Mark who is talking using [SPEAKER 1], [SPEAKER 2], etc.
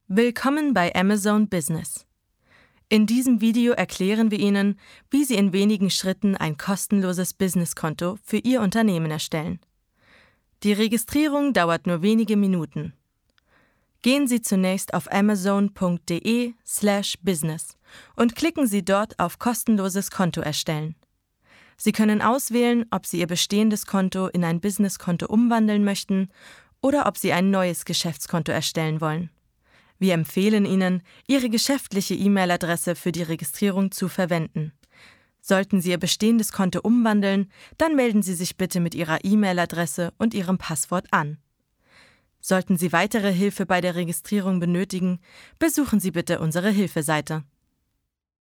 [SPEAKER 1] Willkommen bei Amazon Business. In diesem Video erklären wir Ihnen, wie Sie in wenigen Schritten ein kostenloses Businesskonto für Ihr Unternehmen erstellen. Die Registrierung dauert nur wenige Minuten. Gehen Sie zunächst auf amazon.de/business und klicken Sie dort auf kostenloses Konto erstellen. Sie können auswählen, ob Sie Ihr bestehendes Konto in ein Businesskonto umwandeln möchten oder ob Sie ein neues Geschäftskonto erstellen wollen. Wir empfehlen Ihnen, Ihre geschäftliche E-Mail-Adresse für die Registrierung zu verwenden. Sollten Sie Ihr bestehendes Konto umwandeln, dann melden Sie sich bitte mit Ihrer E-Mail-Adresse und Ihrem Passwort an. Sollten Sie weitere Hilfe bei der Registrierung benötigen, besuchen Sie bitte unsere Hilfeseite.